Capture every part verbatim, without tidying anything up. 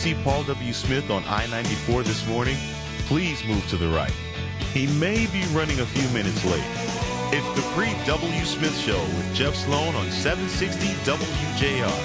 see Paul W. Smith on I ninety-four this morning, please move to the right. He may be running a few minutes late. It's the Pre-W. Smith Show with Jeff Sloan on seven sixty W J R.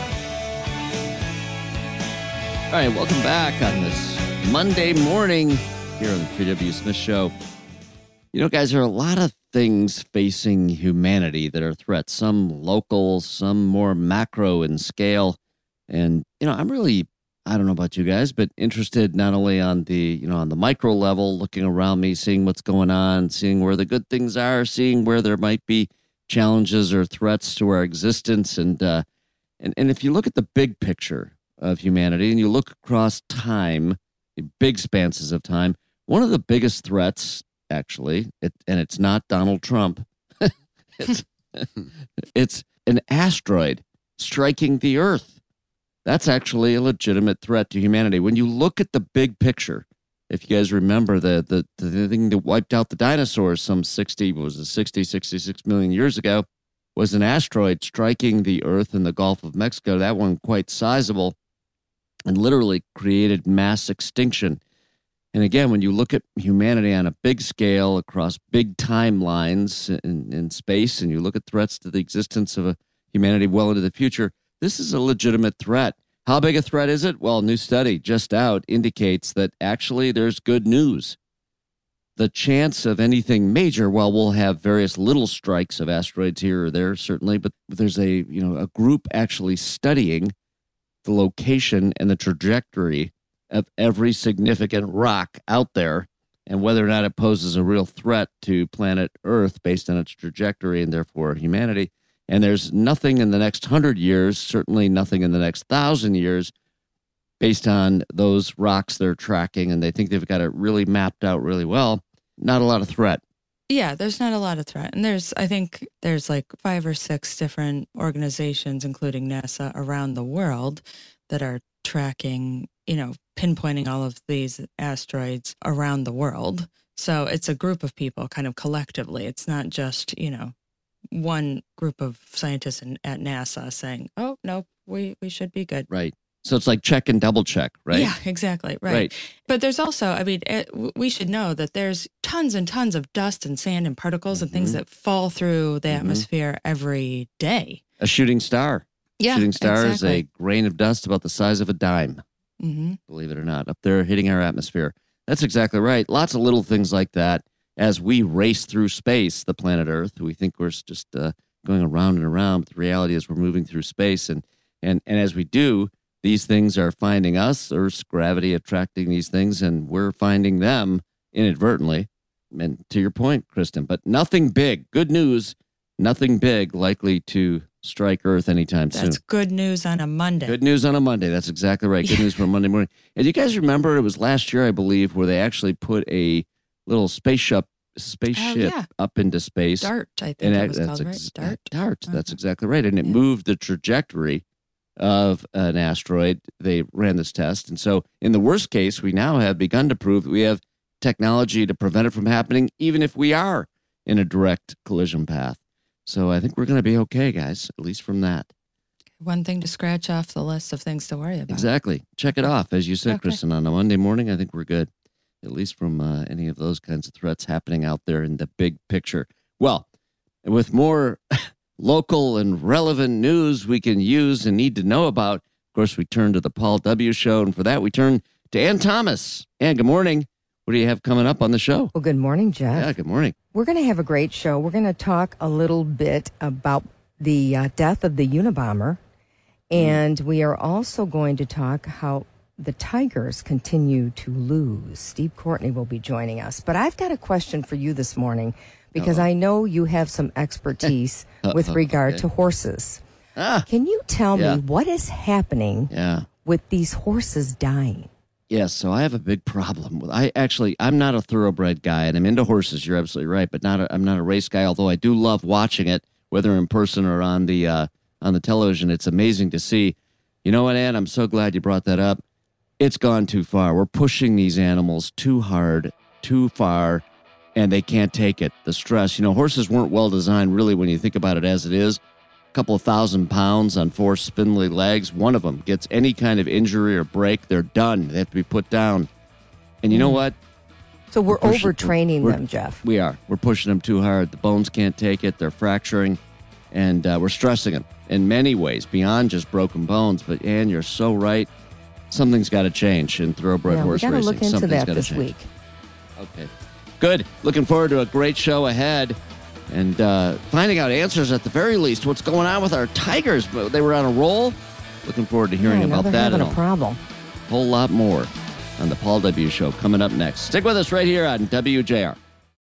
All right, welcome back on this Monday morning here on the Pre-W. Smith Show. You know, guys, there are a lot of things facing humanity that are threats, some local, some more macro in scale. And, you know, I'm really, I don't know about you guys, but interested not only on the, you know, on the micro level, looking around me, seeing what's going on, seeing where the good things are, seeing where there might be challenges or threats to our existence. And, uh, and, and if you look at the big picture of humanity and you look across time, big spanses of time, one of the biggest threats, actually, it, and it's not Donald Trump, it's, it's an asteroid striking the Earth. That's actually a legitimate threat to humanity. When you look at the big picture, if you guys remember the the, the thing that wiped out the dinosaurs some sixty, what was it, sixty, sixty-six million years ago, was an asteroid striking the Earth in the Gulf of Mexico. That one quite sizable and literally created mass extinction. And again, when you look at humanity on a big scale across big timelines in, in space, and you look at threats to the existence of a humanity well into the future, this is a legitimate threat. How big a threat is it? Well, a new study just out indicates that actually there's good news. The chance of anything major, well, we'll have various little strikes of asteroids here or there, certainly, but there's a, you know, a group actually studying the location and the trajectory of every significant rock out there and whether or not it poses a real threat to planet Earth based on its trajectory and therefore humanity. And there's nothing in the next hundred years, certainly nothing in the next thousand years, based on those rocks they're tracking, and they think they've got it really mapped out really well. Not a lot of threat. Yeah, there's not a lot of threat. And there's, I think there's like five or six different organizations, including NASA, around the world that are tracking, you know, pinpointing all of these asteroids around the world. So it's a group of people kind of collectively. It's not just, you know, one group of scientists in, at NASA saying, oh, no, we, we should be good. Right. So it's like check and double check, right? Yeah, exactly. Right. right. But there's also, I mean, it, we should know that there's tons and tons of dust and sand and particles mm-hmm. and things that fall through the mm-hmm. atmosphere every day. A shooting star. Yeah, shooting star exactly. is a grain of dust about the size of a dime, mm-hmm. believe it or not, up there hitting our atmosphere. That's exactly right. Lots of little things like that. As we race through space, the planet Earth, we think we're just uh, going around and around, but the reality is we're moving through space. And, and, and as we do, these things are finding us, Earth's gravity attracting these things, and we're finding them inadvertently. And to your point, Kristen, but nothing big. Good news, nothing big likely to strike Earth anytime That's soon. That's good news on a Monday. Good news on a Monday. That's exactly right. Good yeah. news for a Monday morning. And you guys remember it was last year, I believe, where they actually put a little spaceship spaceship oh, yeah. up into space. DART, I think and it was that's called, ex- right? DART? DART, uh-huh. that's exactly right. And it yeah. moved the trajectory of an asteroid. They ran this test. And so in the worst case, we now have begun to prove that we have technology to prevent it from happening, even if we are in a direct collision path. So I think we're going to be okay, guys, at least from that. One thing to scratch off the list of things to worry about. Exactly. Check it off. As you said, okay. Kristen, on a Monday morning, I think we're good, at least from uh, any of those kinds of threats happening out there in the big picture. Well, with more local and relevant news we can use and need to know about, of course, we turn to the Paul W. Show. And for that, we turn to Ann Thomas. Ann, good morning. What do you have coming up on the show? Well, good morning, Jeff. Yeah, good morning. We're going to have a great show. We're going to talk a little bit about the uh, death of the Unabomber. And we are also going to talk how the Tigers continue to lose. Steve Courtney will be joining us. But I've got a question for you this morning because Uh-oh. I know you have some expertise with regard okay. to horses. Ah, Can you tell yeah. me what is happening yeah. with these horses dying? Yes, so I have a big problem with. I actually, I'm not a thoroughbred guy, and I'm into horses. You're absolutely right, but not. A, I'm not a race guy. Although I do love watching it, whether in person or on the uh, on the television. It's amazing to see. You know what, Ann? I'm so glad you brought that up. It's gone too far. We're pushing these animals too hard, too far, and they can't take it. The stress. You know, horses weren't well designed, really, when you think about it as it is. couple of thousand pounds on four spindly legs, one of them gets any kind of injury or break, they're done. They have to be put down. And you know what? So we're, We're pushing- overtraining we're- them, Jeff. We are. We're pushing them too hard. The bones can't take it. They're fracturing. And uh, we're stressing them in many ways, beyond just broken bones. But, Ann, you're so right. Something's got to change in thoroughbred Yeah, we horse got to racing. look into Something's that gotta this change. week. Okay. Good. Looking forward to a great show ahead. And uh, finding out answers at the very least. What's going on with our Tigers? They were on a roll. Looking forward to hearing Yeah, now about they're that having and a a problem. whole lot more on the Paul W. Show coming up next. Stick with us right here on W J R.